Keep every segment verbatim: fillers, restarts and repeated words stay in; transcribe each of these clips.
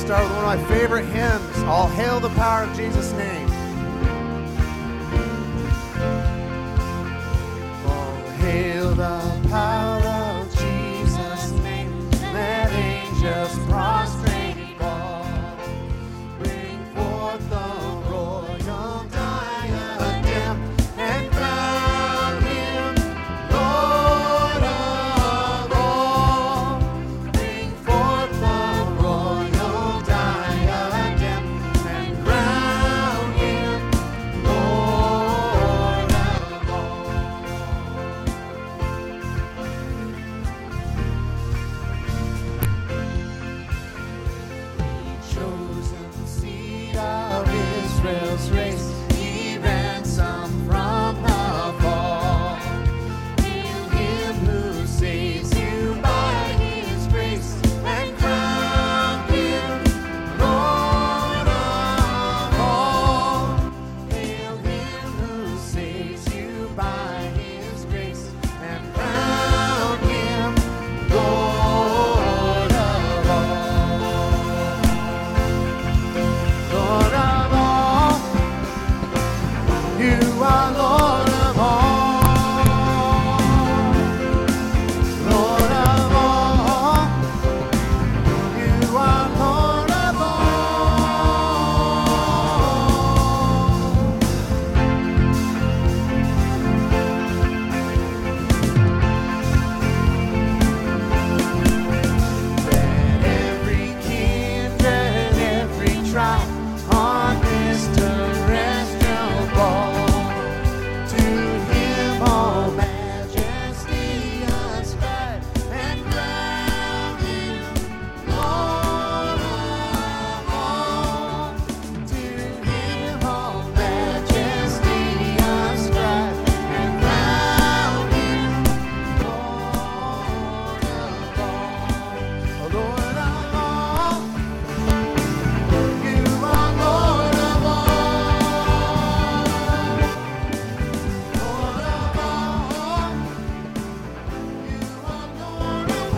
start with one of my favorite hymns, All Hail the Power of Jesus' Name. All hail the power of Jesus' name, let angels prostrate fall, bring forth the royal diadem, and crown him Lord of all. Bring forth the royal diadem, and crown him Lord of all. Chosen seed of Israel's race, he ransomed from the fall. Hail him who saves you by his grace, and crown him Lord of all. Hail him who saves you by his grace, and crown him Lord of all. Lord of all, you are Lord of all. Lord of all, you are Lord of Let every kindred, every tribe on this terrestrial ball, to him all majesty ascribe, and crown him Lord of all. To him all majesty ascribe, and crown him Lord of all. Lord of all, you are Lord of all. Lord of all, you are Lord of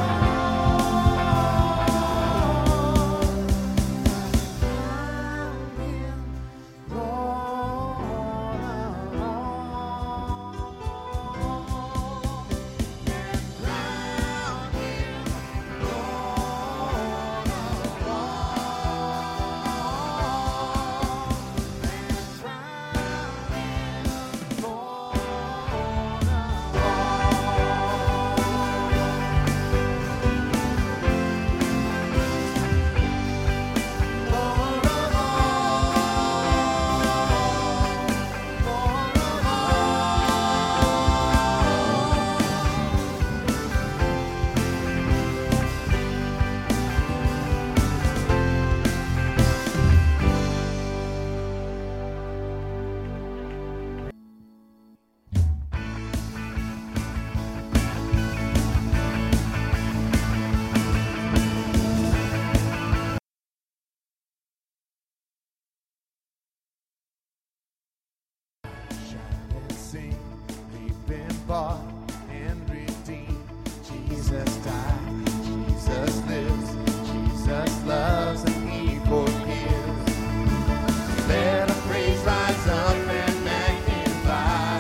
Shout and sing, we've been bought and redeemed. Jesus died, Jesus lives, Jesus loves, and he forgives. Let our praise rise up and magnify.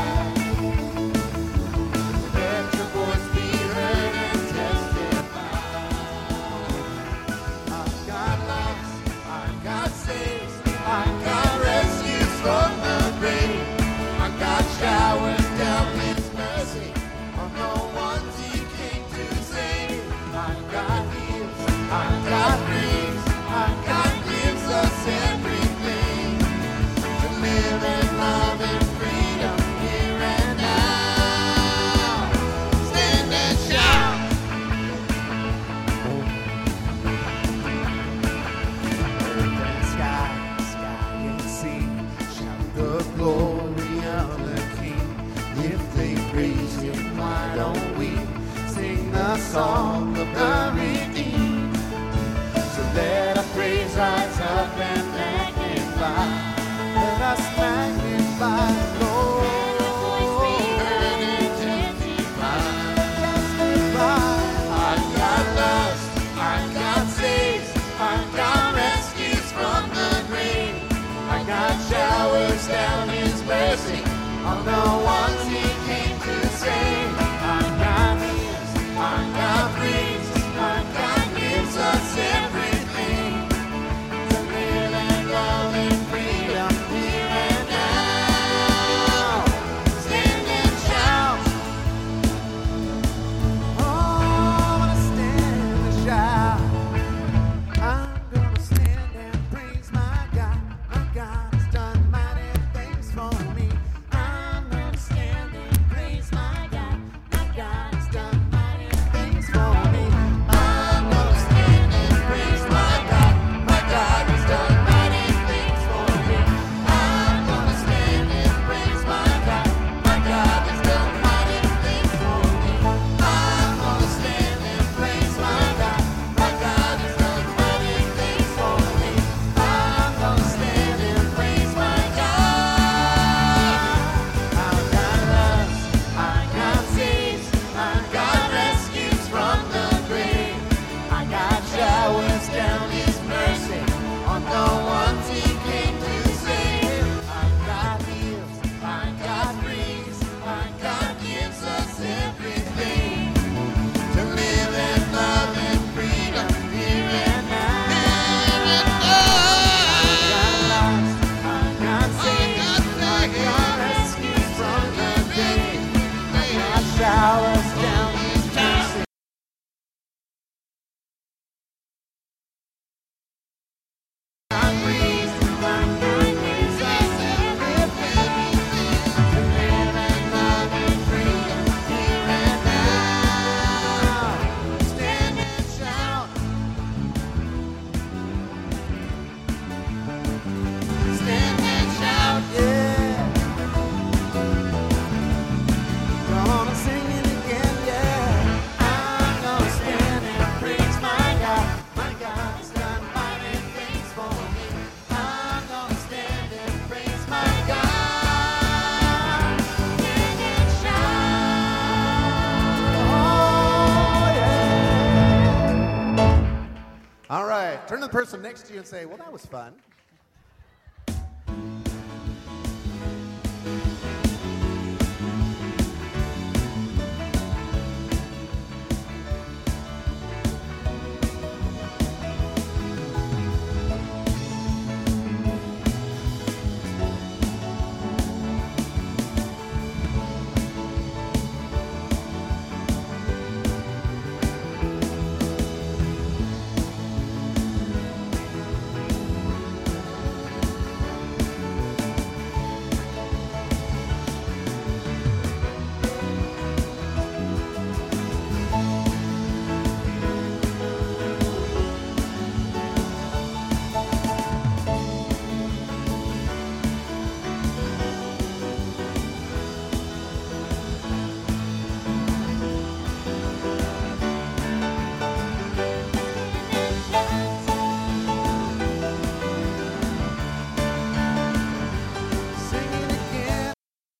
Let your voice be heard and testify. Our God loves, our God saves, our God rescues from the grave. Our God showers down his mercy on the ones he came to save. Our God heals, our God breathes, our God gives us everything to live and love in freedom here and now. Stand and shout. Earth and sky, sky and sea, shout the glory of the King. If they praise him, why don't we sing the song of the redeemed? So let our praise rise up and magnify. Let us magnify the Lord. Heard and testify. Testify. Our God loves, our God saves, our God God showers down His mercy on the ones He came to save. Our God heals, our God frees, our God gives us everything to live and love in freedom here and now. Stand and shout. Oh, I wanna stand and shout. I'm gonna stand and praise my God. My God has done mighty things for me. I'm gonna stand and praise my God. My God has done mighty things for me. I'm gonna stand and praise my God. My God has done mighty things for me. I'm gonna stand and praise my God. My God has done mighty things for me. I'm gonna stand and praise my God. My God has done mighty things for me. I'm gonna stand and praise my God. Our God loves, our God saves, our God rescues from the grave. Our God showers down His mercy on the ones He came to save. Our God heals, our God frees, our God gives us everything to live and love in freedom here and now. Our God loves, our God saves, our God rescues from the grave. Our God showers down His mercy. God frees, our God gives us everything to live and love in freedom here and now. Stand and shout. Stand and shout, yeah. Gonna sing it again, yeah. I'm gonna stand and praise my God. My God has done mighty things for me. I'm gonna stand and praise my God. Stand and shout, oh yeah. All right, turn to the person next to you and say, well, that was fun. Sing it again.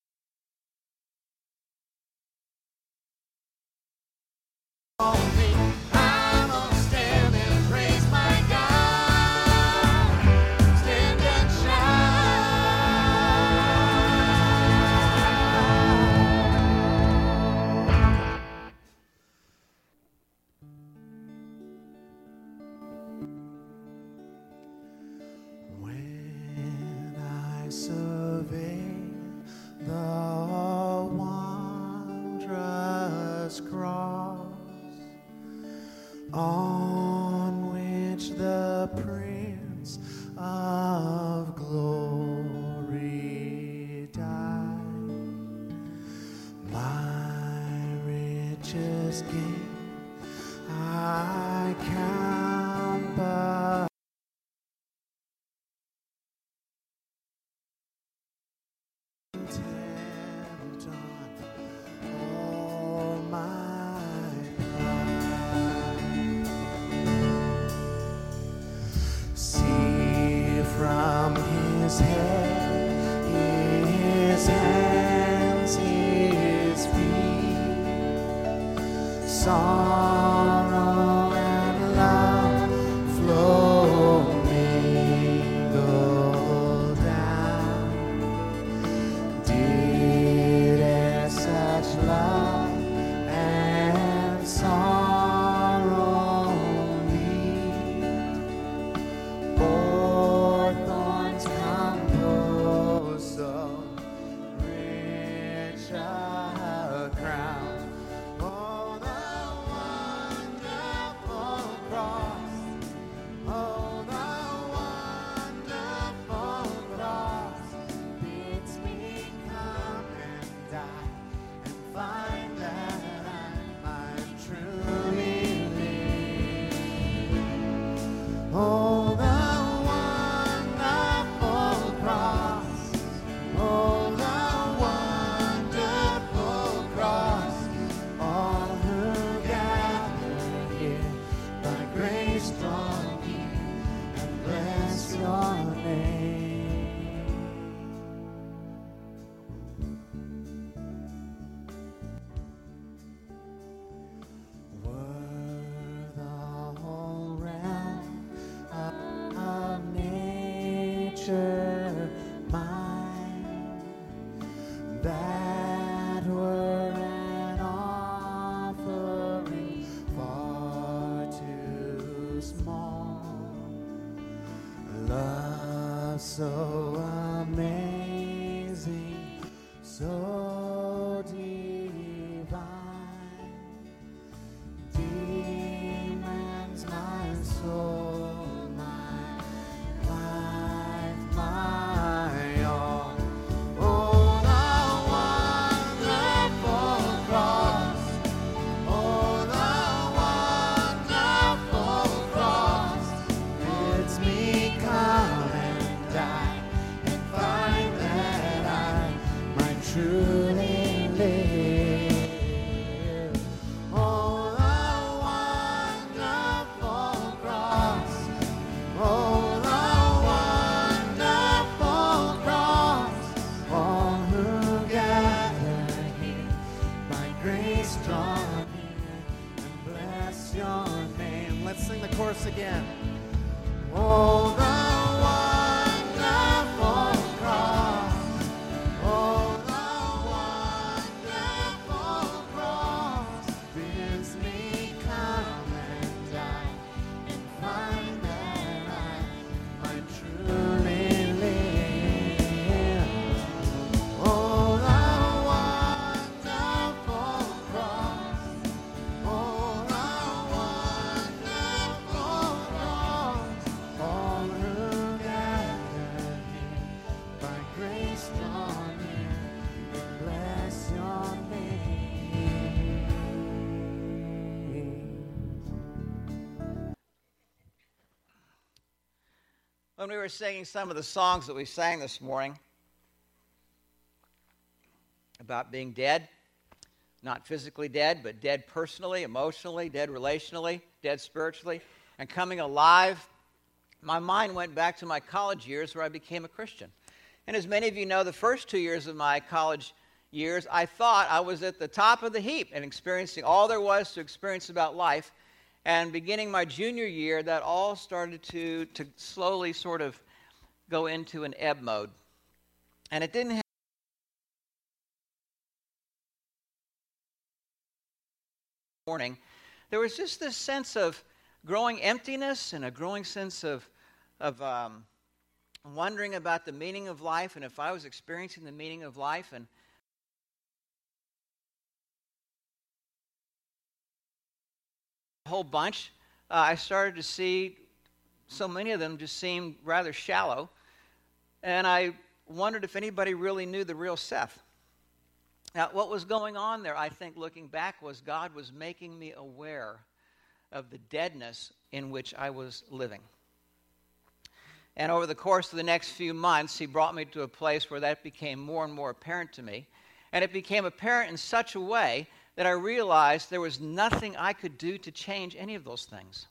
For me, I'm gonna stand and praise my God. Stand and shout. When I survey the wondrous cross on which the Prince of Glory died, my richest gain I count but contempt on all my pride. See from His head, His hands, His feet, sorrow and love flow mingled down. so amazing, so divine, demands my soul, my life, my all. Oh, the wonderful cross, oh, the wonderful cross, bids me come and die and find that I might truly live. Oh, the wonderful cross, oh, the wonderful cross, all who gather here by grace draw near and bless your name. Let's sing the chorus again. Oh, the wonderful cross, oh, the wonderful cross, bids me come and die and find that I might truly live. Oh, the wonderful cross, oh, the wonderful cross, all who gather here by grace draw near and bless your name. When we were singing some of the songs that we sang this morning about being dead, not physically dead, but dead personally, emotionally, dead relationally, dead spiritually, and coming alive, my mind went back to my college years where I became a Christian. And as many of you know, the first two years of my college years, I thought I was at the top of the heap and experiencing all there was to experience about life. And beginning my junior year, that all started to, to slowly sort of go into an ebb mode. And it didn't have morning. There was just this sense of growing emptiness and a growing sense of, of um, wondering about the meaning of life and if I was experiencing the meaning of life. And a whole bunch, uh, I started to see so many of them just seemed rather shallow. And I wondered if anybody really knew the real Seth. Now, what was going on there, I think, looking back, was God was making me aware of the deadness in which I was living. And over the course of the next few months, he brought me to a place where that became more and more apparent to me. And it became apparent in such a way that I realized there was nothing I could do to change any of those things.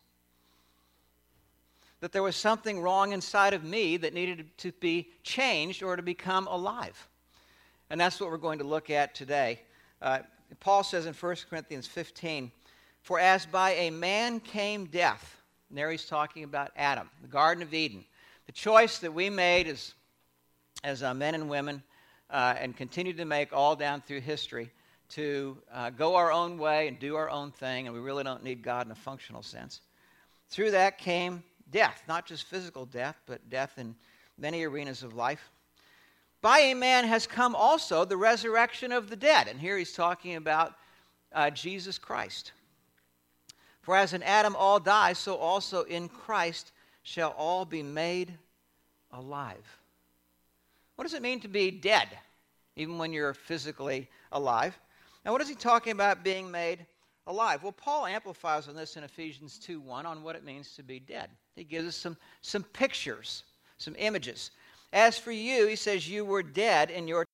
That there was something wrong inside of me that needed to be changed or to become alive. And that's what we're going to look at today. Uh, Paul says in First Corinthians fifteen, "For as by a man came death," and there he's talking about Adam, the Garden of Eden, the choice that we made as, as uh, men and women uh, and continue to make all down through history to uh, go our own way and do our own thing, and we really don't need God in a functional sense. Through that came death, not just physical death, but death in many arenas of life. By a man has come also the resurrection of the dead. And here he's talking about uh, Jesus Christ. For as in Adam all die, so also in Christ shall all be made alive. What does it mean to be dead, even when you're physically alive? And what is he talking about being made alive? Well, Paul amplifies on this in Ephesians two one on what it means to be dead. He gives us some, some pictures, some images. As for you, he says, you were dead in your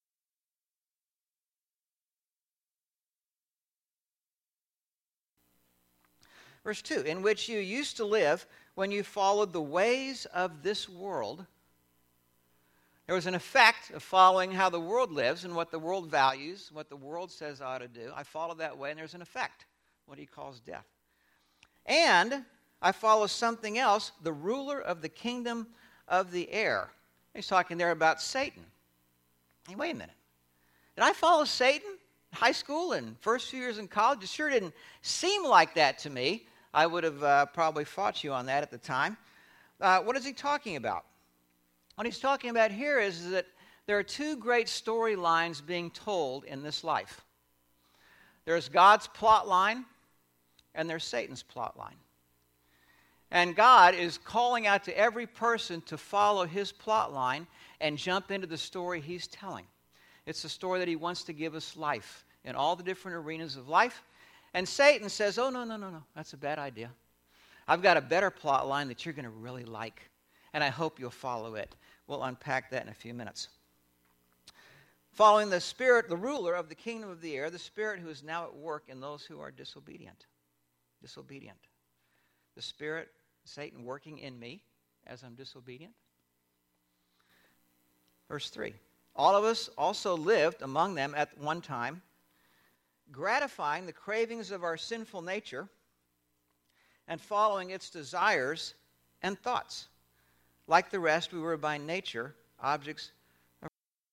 Verse two, in which you used to live when you followed the ways of this world. There was an effect of following how the world lives and what the world values, what the world says I ought to do. I followed that way, and there's an effect, what he calls death. And I follow something else, the ruler of the kingdom of the air. He's talking there about Satan. Hey, wait a minute. Did I follow Satan in high school and first few years in college? It sure didn't seem like that to me. I would have uh, probably fought you on that at the time. Uh, what is he talking about? What he's talking about here is, is that there are two great storylines being told in this life. There's God's plot line, and there's Satan's plot line. And God is calling out to every person to follow his plot line and jump into the story he's telling. It's the story that he wants to give us life in all the different arenas of life. And Satan says, oh, no, no, no, no, that's a bad idea. I've got a better plot line that you're going to really like, and I hope you'll follow it. We'll unpack that in a few minutes. Following the spirit, the ruler of the kingdom of the air, the spirit who is now at work in those who are disobedient. Disobedient. The spirit, Satan, working in me as I'm disobedient. Verse three. All of us also lived among them at one time, gratifying the cravings of our sinful nature and following its desires and thoughts. Like the rest, we were by nature objects of.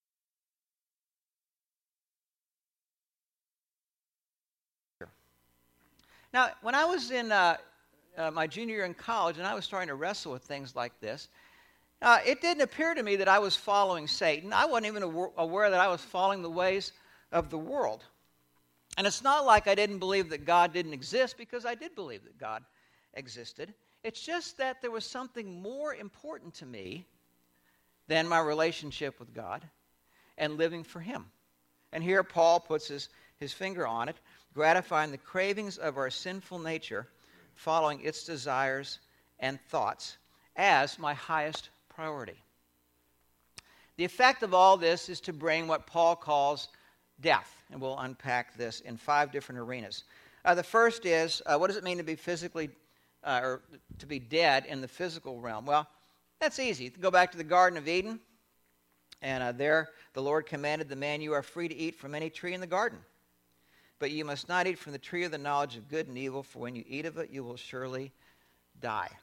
Now, when I was in uh, uh, my junior year in college and I was starting to wrestle with things like this, uh, it didn't appear to me that I was following Satan. I wasn't even aware, aware that I was following the ways of the world. And it's not like I didn't believe that God didn't exist, because I did believe that God existed. It's just that there was something more important to me than my relationship with God and living for him. And here Paul puts his, his finger on it, gratifying the cravings of our sinful nature, following its desires and thoughts as my highest priority. The effect of all this is to bring what Paul calls death, and we'll unpack this in five different arenas. Uh, the first is, uh, what does it mean to be physically Uh, or to be dead in the physical realm? Well, that's easy. Go back to the Garden of Eden, and uh, there the Lord commanded the man, you are free to eat from any tree in the garden, but you must not eat from the tree of the knowledge of good and evil, for when you eat of it, you will surely die.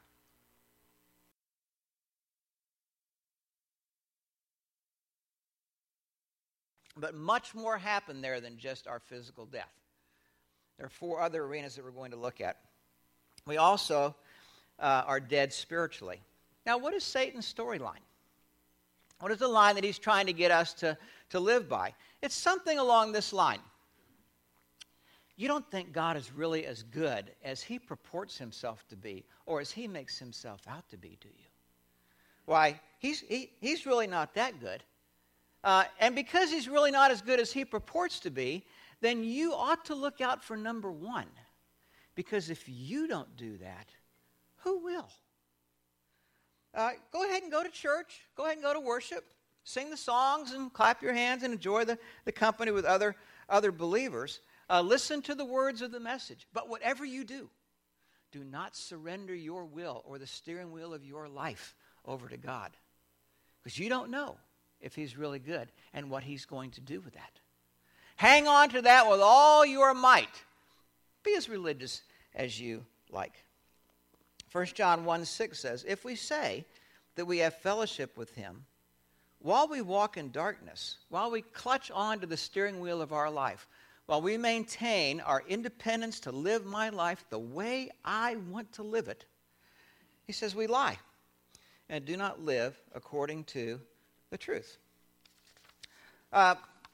But much more happened there than just our physical death. There are four other arenas that we're going to look at. We also uh, are dead spiritually. Now, what is Satan's storyline? What is the line that he's trying to get us to, to live by? It's something along this line. You don't think God is really as good as he purports himself to be, or as he makes himself out to be, do you? Why, he's, he, he's really not that good. Uh, and because he's really not as good as he purports to be, then you ought to look out for number one. Because if you don't do that, who will? Uh, go ahead and go to church. Go ahead and go to worship. Sing the songs and clap your hands and enjoy the, the company with other, other believers. Uh, listen to the words of the message. But whatever you do, do not surrender your will or the steering wheel of your life over to God. Because you don't know if he's really good and what he's going to do with that. Hang on to that with all your might. Be as religious as you like. First John one six says, if we say that we have fellowship with him, while we walk in darkness, while we clutch on to the steering wheel of our life, while we maintain our independence to live my life the way I want to live it, he says we lie and do not live according to the truth. Uh,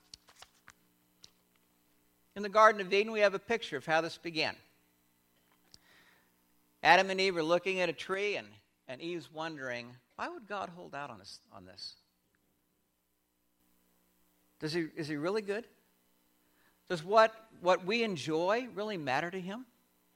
in the Garden of Eden, we have a picture of how this began. Adam and Eve are looking at a tree, and, and Eve's wondering, why would God hold out on us on this? Does he, is he really good? Does what, what we enjoy really matter to him?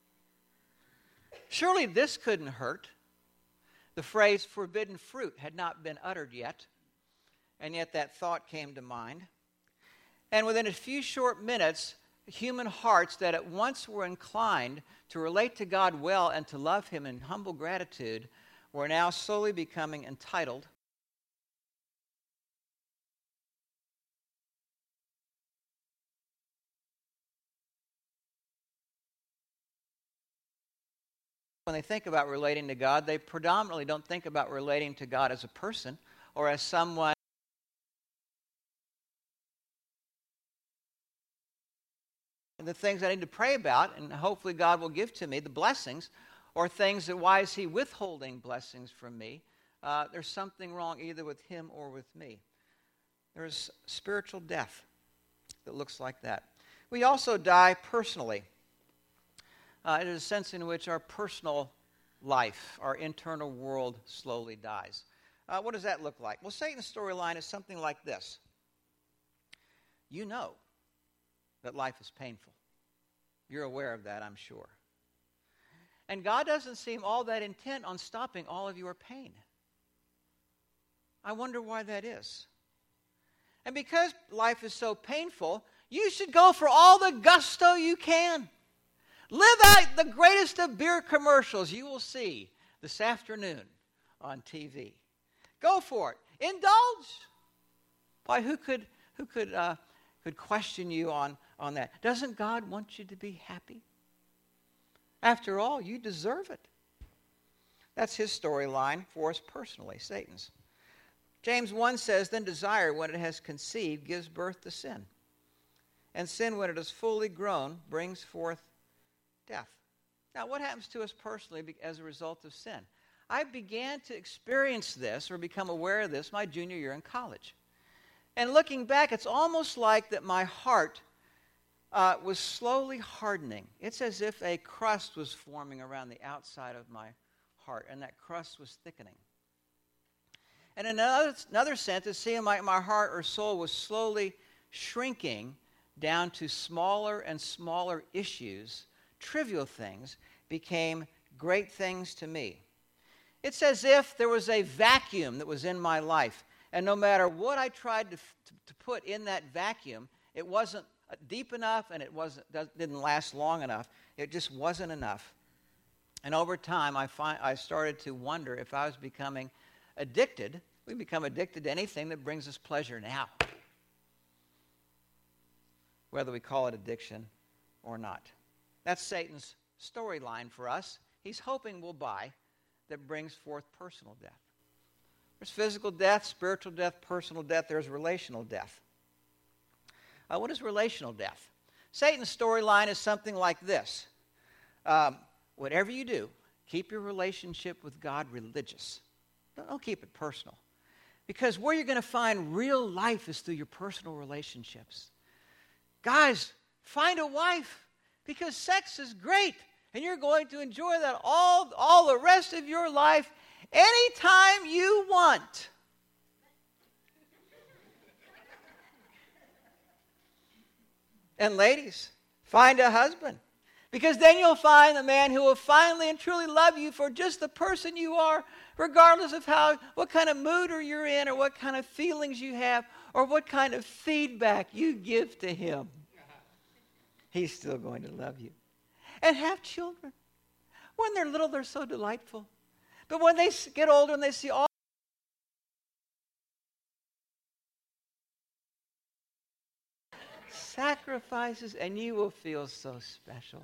Surely this couldn't hurt. The phrase forbidden fruit had not been uttered yet, and yet that thought came to mind. And within a few short minutes, human hearts that at once were inclined to relate to God well and to love him in humble gratitude were now slowly becoming entitled. When they think about relating to God, they predominantly don't think about relating to God as a person or as someone the things I need to pray about, and hopefully God will give to me, the blessings, or things that, why is he withholding blessings from me? uh, there's something wrong either with him or with me. There's spiritual death that looks like that. We also die personally. Uh, it is a sense in which our personal life, our internal world slowly dies. Uh, what does that look like? Well, Satan's storyline is something like this. You know that life is painful. You're aware of that, I'm sure. And God doesn't seem all that intent on stopping all of your pain. I wonder why that is. And because life is so painful, you should go for all the gusto you can. Live out the greatest of beer commercials you will see this afternoon on T V. Go for it. Indulge. Why, who could who could uh, could question you on, on that? Doesn't God want you to be happy? After all, you deserve it. That's his storyline for us personally, Satan's. James one says, then desire, when it has conceived, gives birth to sin. And sin, when it is fully grown, brings forth death. Now, what happens to us personally as a result of sin? I began to experience this or become aware of this my junior year in college. And looking back, it's almost like that my heart uh, was slowly hardening. It's as if a crust was forming around the outside of my heart, and that crust was thickening. And in another, another sense, it seemed like my heart or soul was slowly shrinking down to smaller and smaller issues. Trivial things became great things to me. It's as if there was a vacuum that was in my life, and no matter what I tried to, to, to put in that vacuum, it wasn't deep enough and it wasn't didn't last long enough. It just wasn't enough. And over time, I find I started to wonder if I was becoming addicted. We become addicted to anything that brings us pleasure now, whether we call it addiction or not. That's Satan's storyline for us. He's hoping we'll buy that brings forth personal death. There's physical death, spiritual death, personal death. There's relational death. Uh, what is relational death? Satan's storyline is something like this. Um, whatever you do, keep your relationship with God religious. Don't, don't keep it personal. Because where you're going to find real life is through your personal relationships. Guys, find a wife because sex is great. And you're going to enjoy that all, all the rest of your life anytime you want. And ladies, find a husband. Because then you'll find a man who will finally and truly love you for just the person you are, regardless of how, what kind of mood you're in or what kind of feelings you have or what kind of feedback you give to him. He's still going to love you. And have children. When they're little, they're so delightful. But when they get older and they see all sacrifices, and you will feel so special.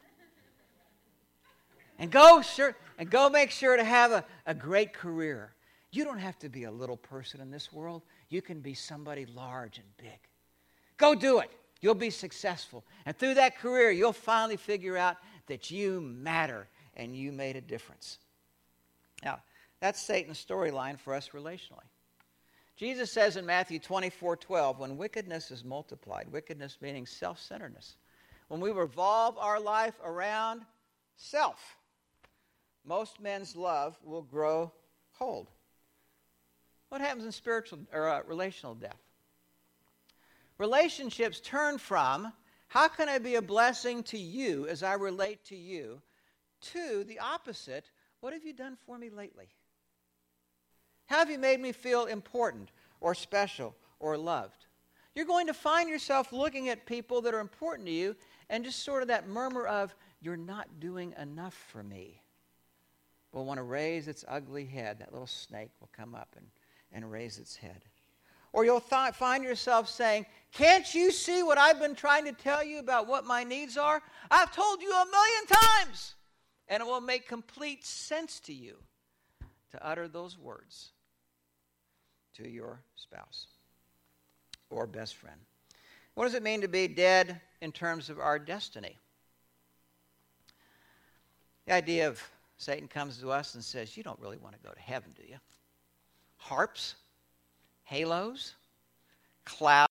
And go sure, and go make sure to have a, a great career. You don't have to be a little person in this world. You can be somebody large and big. Go do it. You'll be successful. And through that career, you'll finally figure out that you matter and you made a difference. Now, that's Satan's storyline for us relationally. Jesus says in Matthew twenty-four twelve, when wickedness is multiplied, wickedness meaning self-centeredness, when we revolve our life around self, most men's love will grow cold. What happens in spiritual or uh, relational death? Relationships turn from, how can I be a blessing to you as I relate to you, to the opposite, what have you done for me lately? How have you made me feel important or special or loved? You're going to find yourself looking at people that are important to you and just sort of that murmur of, you're not doing enough for me, will want to raise its ugly head. That little snake will come up and, and raise its head. Or you'll th- find yourself saying, can't you see what I've been trying to tell you about what my needs are? I've told you a million times. And it will make complete sense to you to utter those words to your spouse or best friend. What does it mean to be dead in terms of our destiny? The idea of Satan comes to us and says, you don't really want to go to heaven, do you? harps, halos, clouds.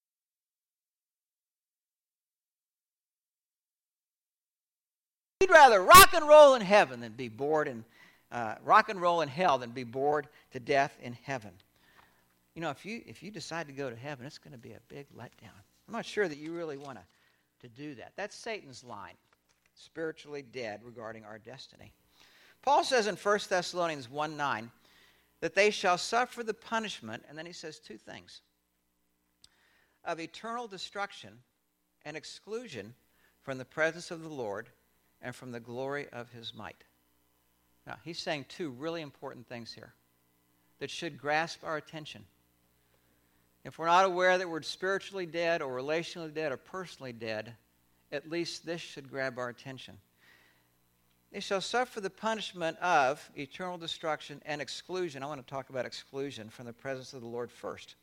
We'd rather rock and roll in heaven than be bored in uh, rock and roll in hell than be bored to death in heaven. You know, if you if you decide to go to heaven, it's going to be a big letdown. I'm not sure that you really want to, to do that. That's Satan's line, spiritually dead regarding our destiny. Paul says in First Thessalonians one nine that they shall suffer the punishment, and then he says two things, of eternal destruction and exclusion from the presence of the Lord and from the glory of his might. Now, he's saying two really important things here that should grasp our attention. If we're not aware that we're spiritually dead or relationally dead or personally dead, at least this should grab our attention. They shall suffer the punishment of eternal destruction and exclusion. I want to talk about exclusion from the presence of the Lord first.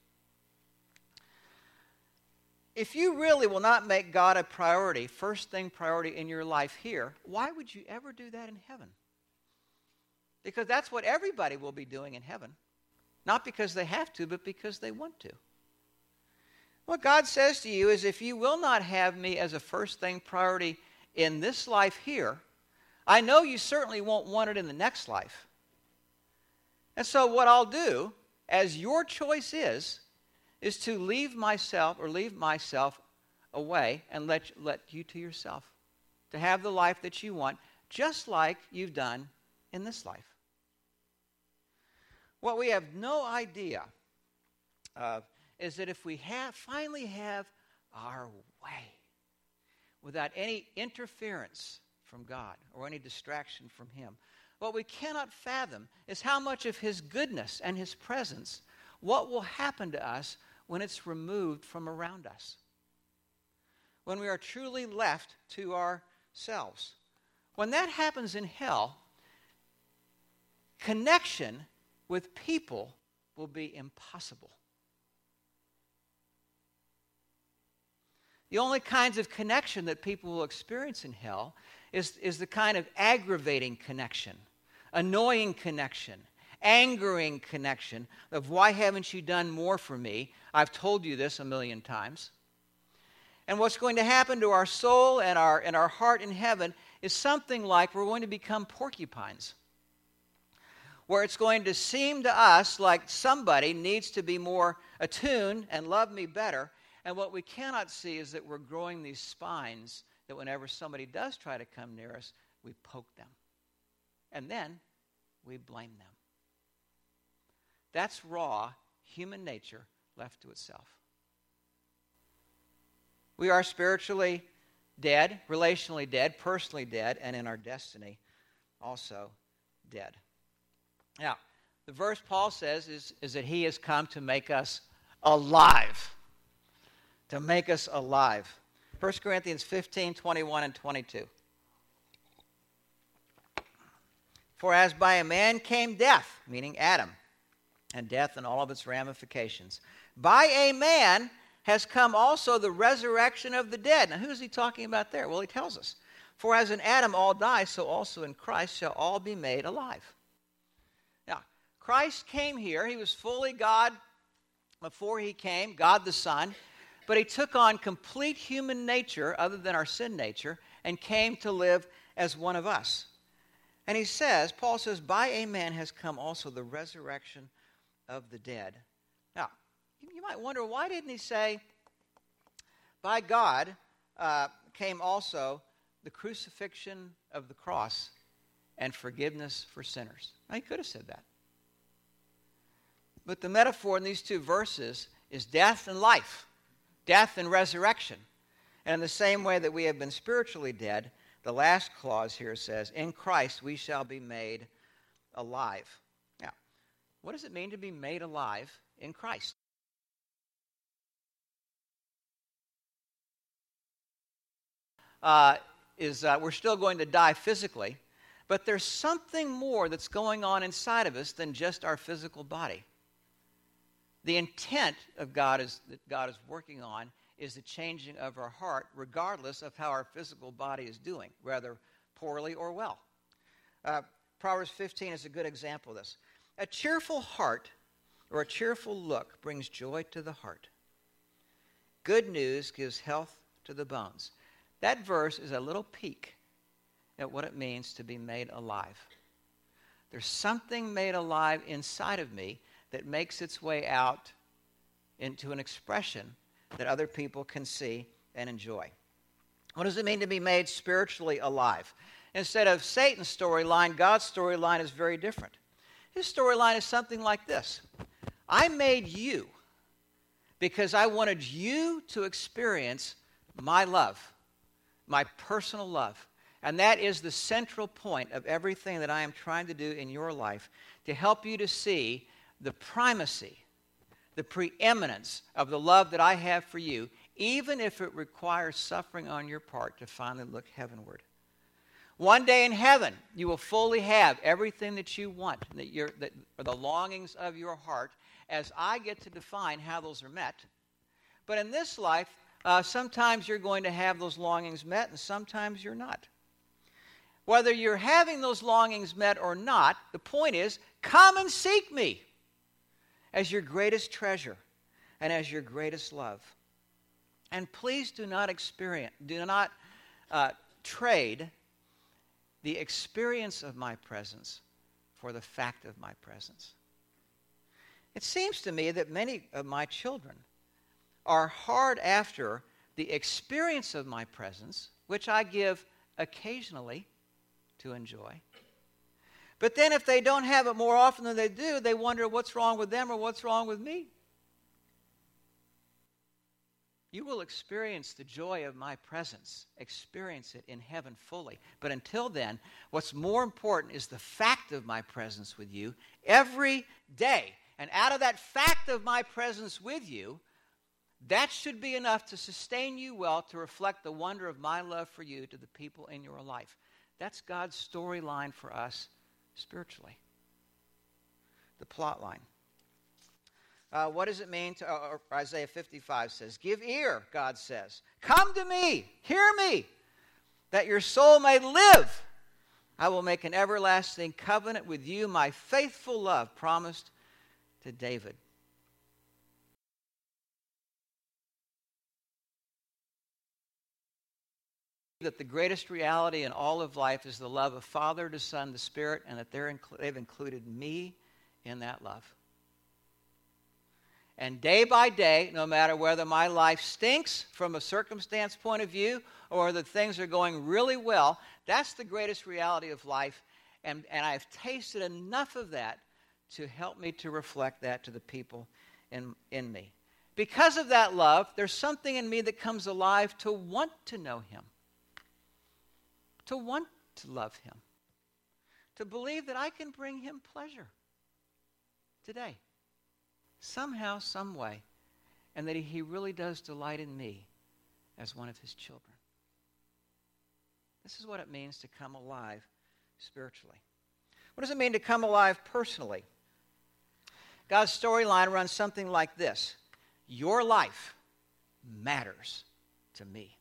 If you really will not make God a priority, first thing priority in your life here, why would you ever do that in heaven? Because that's what everybody will be doing in heaven. Not because they have to, but because they want to. What God says to you is, if you will not have me as a first thing priority in this life here, I know you certainly won't want it in the next life. And so what I'll do, as your choice is, is to leave myself or leave myself away and let, let you to yourself, to have the life that you want, just like you've done in this life. What we have no idea of is that if we have finally have our way, without any interference from God or any distraction from him, what we cannot fathom is how much of his goodness and his presence, what will happen to us when it's removed from around us, when we are truly left to ourselves. When that happens in hell, connection with people will be impossible. The only kinds of connection that people will experience in hell is, is the kind of aggravating connection, annoying connection, angering connection of, why haven't you done more for me? I've told you this a million times. And what's going to happen to our soul and our, and our heart in heaven is something like we're going to become porcupines, where it's going to seem to us like somebody needs to be more attuned and love me better. And what we cannot see is that we're growing these spines that whenever somebody does try to come near us, we poke them. And then we blame them. That's raw human nature left to itself. We are spiritually dead, relationally dead, personally dead, and in our destiny also dead. Now, the verse Paul says is, is that he has come to make us alive. To make us alive. First Corinthians fifteen, twenty-one and twenty-two. For as by a man came death, meaning Adam, and death and all of its ramifications, by a man has come also the resurrection of the dead. Now, who is he talking about there? Well, he tells us. For as in Adam all die, so also in Christ shall all be made alive. Now, Christ came here. He was fully God before he came, God the Son. But he took on complete human nature, other than our sin nature, and came to live as one of us. And he says, Paul says, by a man has come also the resurrection of the dead. Now, you might wonder, why didn't he say, by God uh, came also the crucifixion of the cross and forgiveness for sinners? Now, he could have said that. But the metaphor in these two verses is death and life. Death and resurrection. And in the same way that we have been spiritually dead, the last clause here says, in Christ we shall be made alive. Now, what does it mean to be made alive in Christ? Uh, is uh, we're still going to die physically, but there's something more that's going on inside of us than just our physical body. The intent of God is that God is working on is the changing of our heart, regardless of how our physical body is doing, whether poorly or well. Uh, Proverbs fifteen is a good example of this. A cheerful heart or a cheerful look brings joy to the heart. Good news gives health to the bones. That verse is a little peek at what it means to be made alive. There's something made alive inside of me that makes its way out into an expression that other people can see and enjoy. What does it mean to be made spiritually alive? Instead of Satan's storyline, God's storyline is very different. His storyline is something like this. I made you because I wanted you to experience my love, my personal love. And that is the central point of everything that I am trying to do in your life, to help you to see the primacy, the preeminence of the love that I have for you, even if it requires suffering on your part to finally look heavenward. One day in heaven, you will fully have everything that you want, that you're, that are the longings of your heart, as I get to define how those are met. But in this life, uh, sometimes you're going to have those longings met, and sometimes you're not. Whether you're having those longings met or not, the point is, come and seek me as your greatest treasure and as your greatest love. And please do not experience, do not uh, trade the experience of my presence for the fact of my presence. It seems to me that many of my children are hard after the experience of my presence, which I give occasionally to enjoy. But then if they don't have it more often than they do, they wonder what's wrong with them or what's wrong with me. You will experience the joy of my presence, experience it in heaven fully. But until then, what's more important is the fact of my presence with you every day. And out of that fact of my presence with you, that should be enough to sustain you well, to reflect the wonder of my love for you to the people in your life. That's God's storyline for us spiritually. The plot line. Uh, what does it mean to, uh, Isaiah fifty-five says, give ear, God says. Come to me, hear me, that your soul may live. I will make an everlasting covenant with you, my faithful love promised to David. That the greatest reality in all of life is the love of Father to Son, the Spirit, and that they're inclu- they've included me in that love. And day by day, no matter whether my life stinks from a circumstance point of view or that things are going really well, that's the greatest reality of life. And, and I've tasted enough of that to help me to reflect that to the people in, in me. Because of that love, there's something in me that comes alive to want to know Him, to want to love Him, to believe that I can bring Him pleasure today, somehow, some way, and that He really does delight in me as one of His children. This is what it means to come alive spiritually. What does it mean to come alive personally? God's storyline runs something like this. Your life matters to me.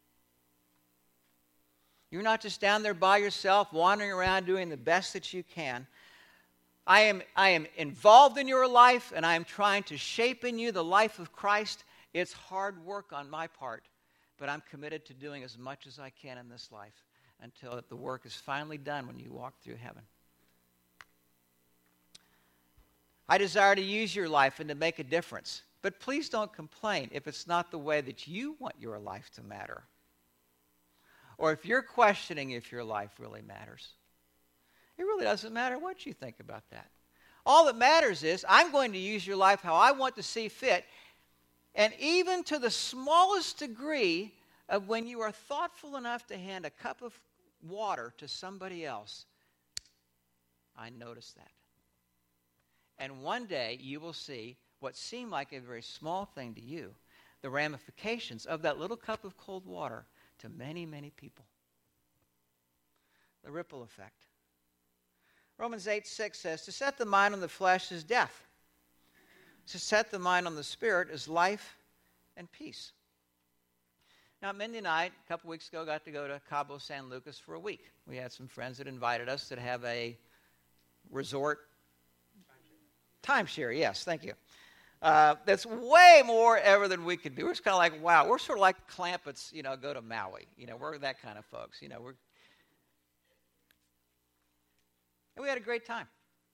You're not just down there by yourself, wandering around doing the best that you can. I am, I am involved in your life, and I am trying to shape in you the life of Christ. It's hard work on my part, but I'm committed to doing as much as I can in this life until the work is finally done when you walk through heaven. I desire to use your life and to make a difference, but please don't complain if it's not the way that you want your life to matter, or if you're questioning if your life really matters. It really doesn't matter what you think about that. All that matters is I'm going to use your life how I want to see fit, and even to the smallest degree of when you are thoughtful enough to hand a cup of water to somebody else, I notice that. And one day you will see what seemed like a very small thing to you, the ramifications of that little cup of cold water to many, many people. The ripple effect. Romans eight six says, to set the mind on the flesh is death. To set the mind on the Spirit is life and peace. Now, Mindy and I, a couple weeks ago, got to go to Cabo San Lucas for a week. We had some friends that invited us to have a resort Timeshare, yes, thank you. Uh, that's way more ever than we could do. We're just kind of like, wow, we're sort of like Clampetts, you know, go to Maui. You know, we're that kind of folks. You know, we're, and we had a great time.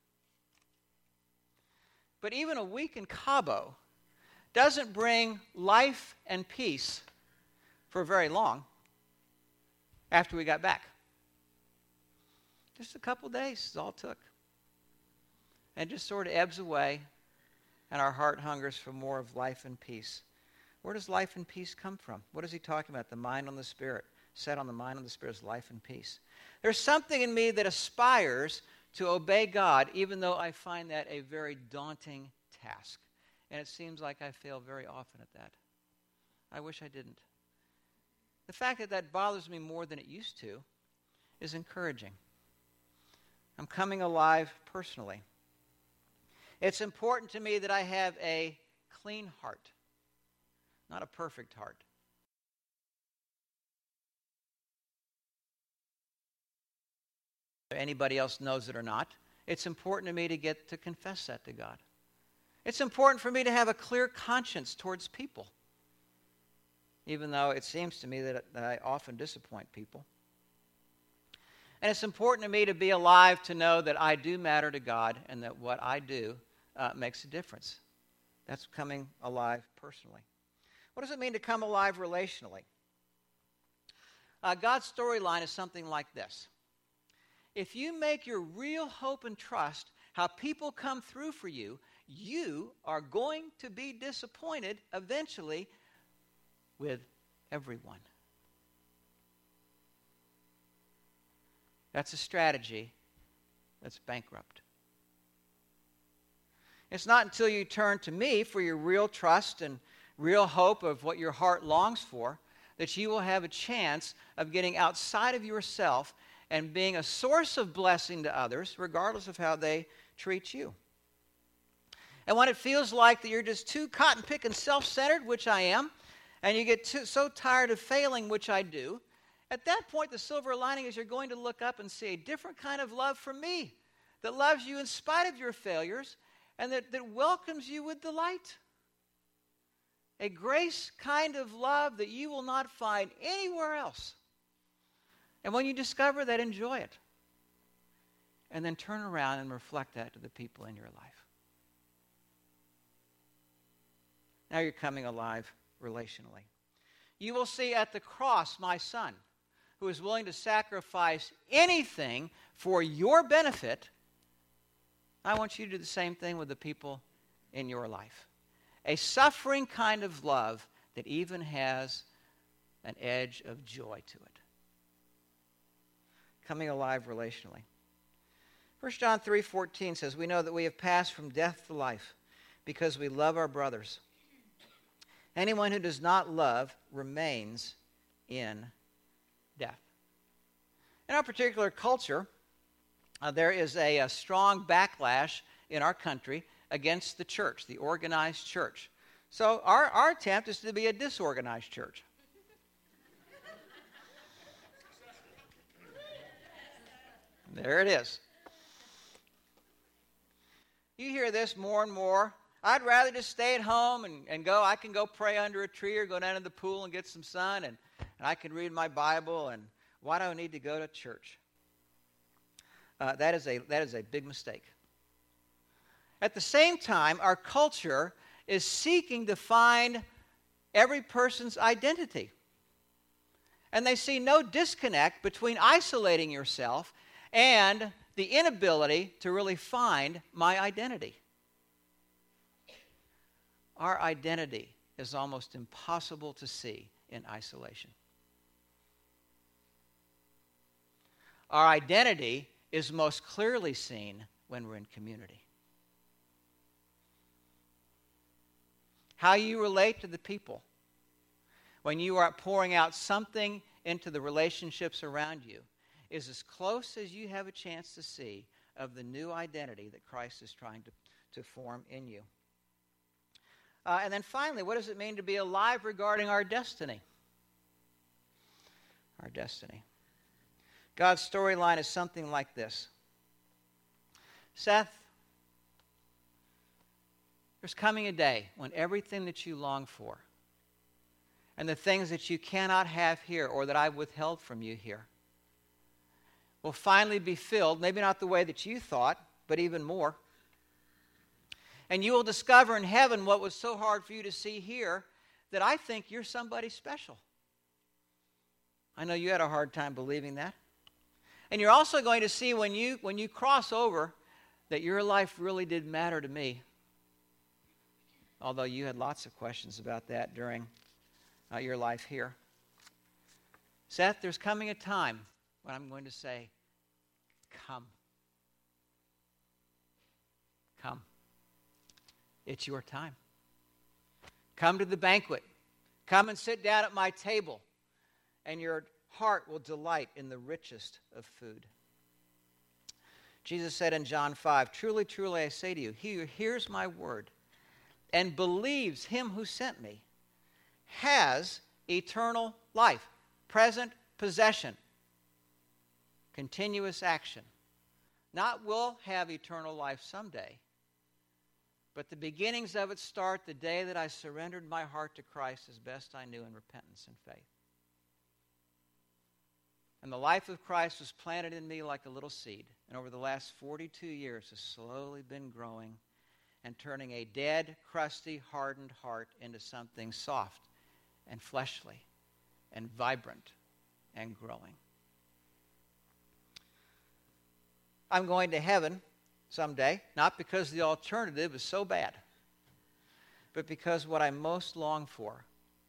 But even a week in Cabo doesn't bring life and peace for very long after we got back. Just a couple days is all it took. And it just sort of ebbs away, and our heart hungers for more of life and peace. Where does life and peace come from? What is he talking about? The mind on the Spirit. Set on the mind on the Spirit is life and peace. There's something in me that aspires to obey God, even though I find that a very daunting task. And it seems like I fail very often at that. I wish I didn't. The fact that that bothers me more than it used to is encouraging. I'm coming alive personally. It's important to me that I have a clean heart, not a perfect heart. Anybody else knows it or not, it's important to me to get to confess that to God. It's important for me to have a clear conscience towards people, even though it seems to me that, that I often disappoint people. And it's important to me to be alive to know that I do matter to God and that what I do uh, makes a difference. That's coming alive personally. What does it mean to come alive relationally? Uh, God's storyline is something like this. If you make your real hope and trust how people come through for you, you are going to be disappointed eventually with everyone. That's a strategy that's bankrupt. It's not until you turn to me for your real trust and real hope of what your heart longs for that you will have a chance of getting outside of yourself and being a source of blessing to others, regardless of how they treat you. And when it feels like that you're just too cotton-picking self-centered, which I am, and you get too, so tired of failing, which I do, at that point, the silver lining is you're going to look up and see a different kind of love from me that loves you in spite of your failures and that, that welcomes you with delight. A grace kind of love that you will not find anywhere else. And when you discover that, enjoy it. And then turn around and reflect that to the people in your life. Now you're coming alive relationally. You will see at the cross my son, who is willing to sacrifice anything for your benefit. I want you to do the same thing with the people in your life. A suffering kind of love that even has an edge of joy to it. Coming alive relationally. First John three fourteen says, we know that we have passed from death to life because we love our brothers. Anyone who does not love remains in death. In our particular culture, uh, there is a, a strong backlash in our country against the church, the organized church. So our, our attempt is to be a disorganized church. There it is. You hear this more and more. I'd rather just stay at home and, and go. I can go pray under a tree or go down to the pool and get some sun, and, and I can read my Bible, and why do I need to go to church? Uh, that is a that is a big mistake. At the same time, our culture is seeking to find every person's identity. And they see no disconnect between isolating yourself and the inability to really find my identity. Our identity is almost impossible to see in isolation. Our identity is most clearly seen when we're in community. How you relate to the people, when you are pouring out something into the relationships around you, is as close as you have a chance to see of the new identity that Christ is trying to, to form in you. Uh, and then finally, what does it mean to be alive regarding our destiny? Our destiny. God's storyline is something like this. Seth, There's coming a day when everything that you long for and the things that you cannot have here or that I've withheld from you here will finally be filled, maybe not the way that you thought, but even more. And you will discover in heaven what was so hard for you to see here, that I think you're somebody special. I know you had a hard time believing that. And you're also going to see when you, when you cross over that your life really did matter to me. Although you had lots of questions about that during uh, your life here. Seth, there's coming a time when I'm going to say, come. Come. It's your time. Come to the banquet. Come and sit down at my table, and your heart will delight in the richest of food. Jesus said in John five, truly, truly, I say to you, he who hears my word and believes him who sent me has eternal life, present possession, continuous action. Not will have eternal life someday, but the beginnings of it start the day that I surrendered my heart to Christ as best I knew in repentance and faith. And the life of Christ was planted in me like a little seed, and over the last forty-two years has slowly been growing and turning a dead, crusty, hardened heart into something soft and fleshly and vibrant and growing. I'm going to heaven someday, not because the alternative is so bad, but because what I most long for,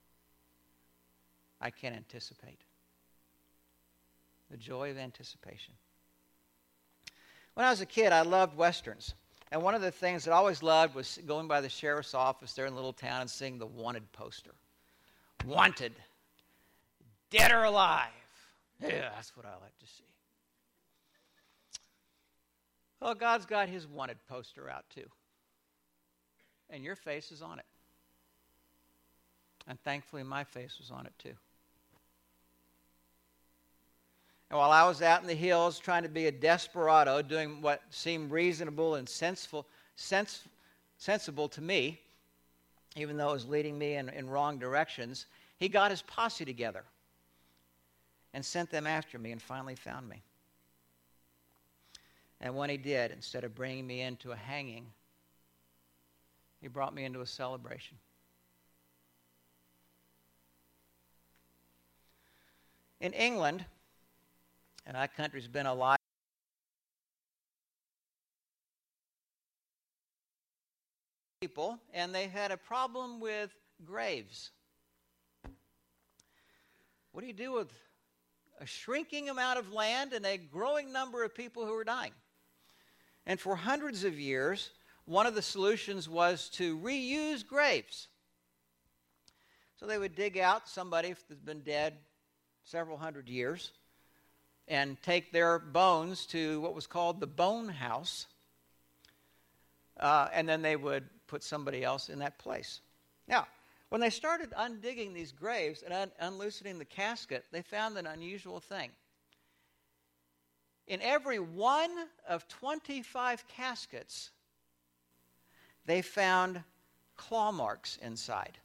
I can anticipate. The joy of anticipation. When I was a kid, I loved Westerns. And one of the things that I always loved was going by the sheriff's office there in the little town and seeing the wanted poster. Wanted. Dead or alive. Yeah, that's what I like to see. Well, God's got his wanted poster out too. And your face is on it. And thankfully my face was on it too. And while I was out in the hills trying to be a desperado, doing what seemed reasonable and senseful, sens- sensible to me, even though it was leading me in, in wrong directions, he got his posse together and sent them after me and finally found me. And when he did, instead of bringing me into a hanging, he brought me into a celebration. In England, and that country's been alive people, and they had a problem with graves. What do you do with a shrinking amount of land and a growing number of people who are dying? And for hundreds of years, one of the solutions was to reuse graves. So they would dig out somebody that's been dead several hundred years and take their bones to what was called the bone house, uh, and then they would put somebody else in that place. Now, when they started undigging these graves and un- unloosening the casket, they found an unusual thing. In every one of twenty-five caskets, they found claw marks inside.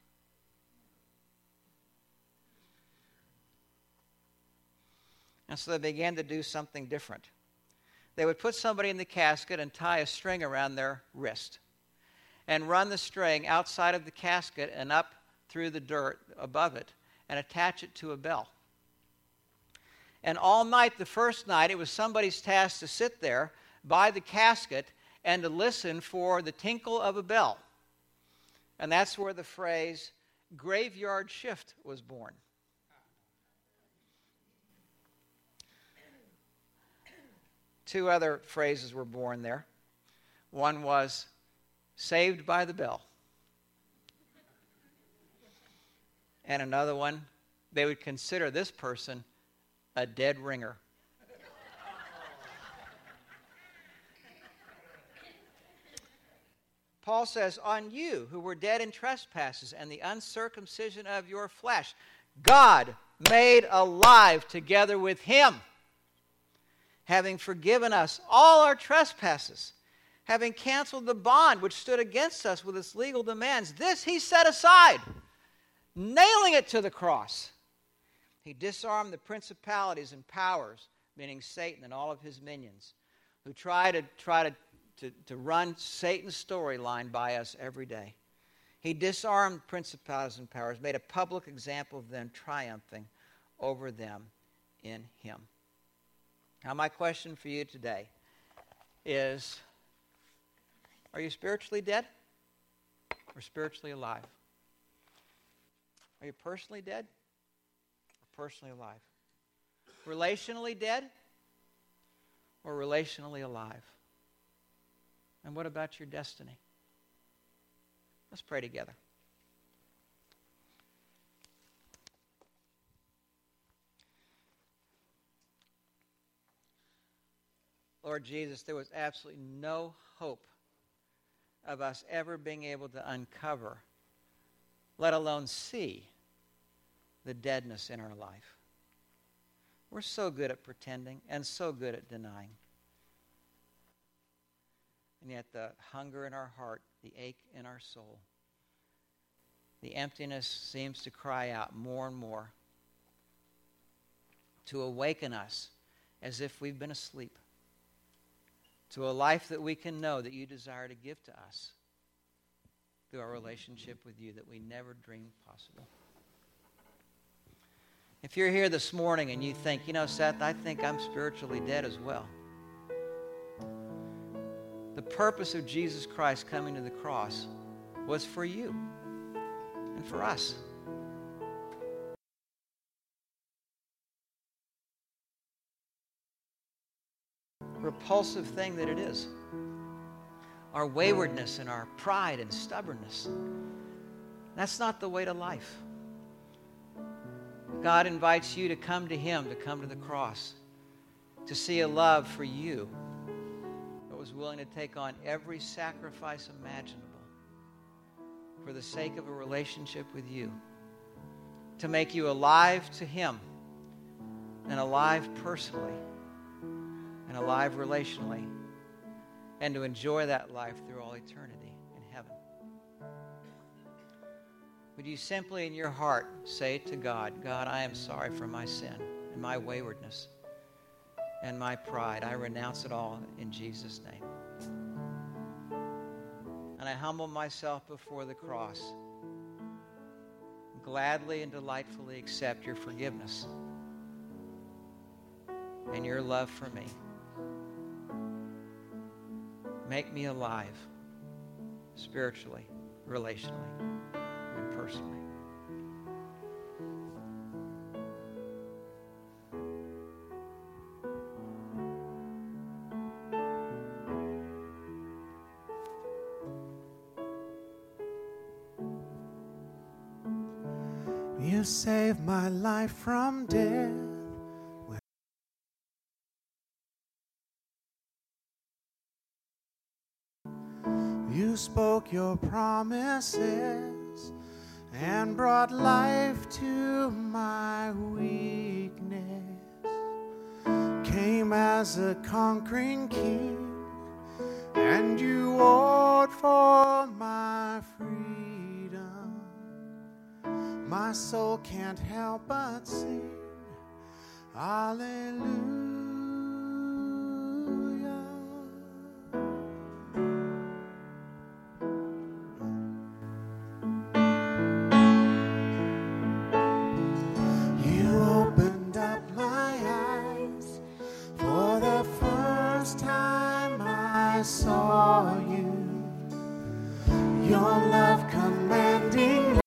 And so they began to do something different. They would put somebody in the casket and tie a string around their wrist and run the string outside of the casket and up through the dirt above it and attach it to a bell. And all night, the first night, it was somebody's task to sit there by the casket and to listen for the tinkle of a bell. And that's where the phrase graveyard shift was born. Two other phrases were born there. One was saved by the bell. And another one, they would consider this person a dead ringer. Paul says, on you who were dead in trespasses and the uncircumcision of your flesh, God made alive together with him, having forgiven us all our trespasses, having canceled the bond which stood against us with its legal demands. This he set aside, nailing it to the cross. He disarmed the principalities and powers, meaning Satan and all of his minions, who try to try to, to, to run Satan's storyline by us every day. He disarmed principalities and powers, made a public example of them, triumphing over them in him. Now, my question for you today is, are you spiritually dead or spiritually alive? Are you personally dead or personally alive? Relationally dead or relationally alive? And what about your destiny? Let's pray together. Lord Jesus, there was absolutely no hope of us ever being able to uncover, let alone see, the deadness in our life. We're so good at pretending and so good at denying. And yet the hunger in our heart, the ache in our soul, the emptiness seems to cry out more and more to awaken us as if we've been asleep to a life that we can know that you desire to give to us through our relationship with you that we never dreamed possible. If you're here this morning and you think, you know, Seth, I think I'm spiritually dead as well. The purpose of Jesus Christ coming to the cross was for you and for us. Repulsive thing that it is. Our waywardness and our pride and stubbornness. That's not the way to life. God invites you to come to him, to come to the cross, to see a love for you that was willing to take on every sacrifice imaginable for the sake of a relationship with you, to make you alive to him and alive personally and alive relationally, and to enjoy that life through all eternity in heaven. Would you simply in your heart say to God, God, I am sorry for my sin and my waywardness and my pride. I renounce it all in Jesus' name. And I humble myself before the cross, gladly and delightfully accept your forgiveness and your love for me. Make me alive, spiritually, relationally, and personally. You saved my life from death. You spoke your promises and brought life to my weakness. Came as a conquering king, and you warred for my freedom. My soul can't help but sing, hallelujah. I saw you, your love commanding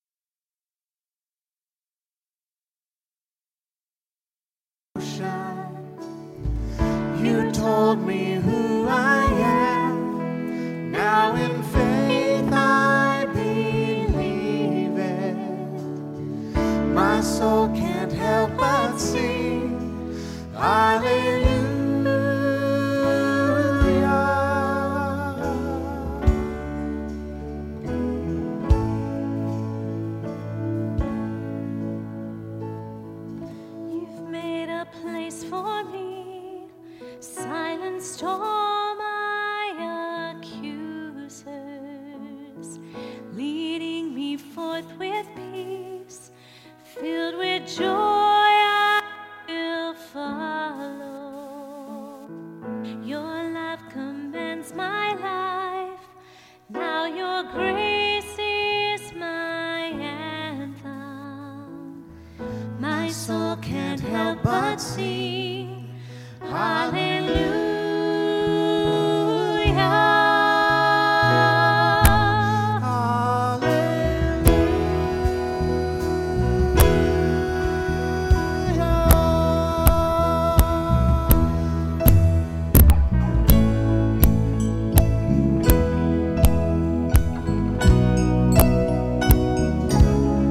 ocean. You told me who I am. Now in faith I believe it. My soul can't help but sing, hallelujah. Storm I my soul can't help but sing. Hallelujah.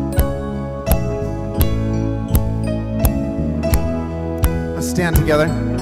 Stand together.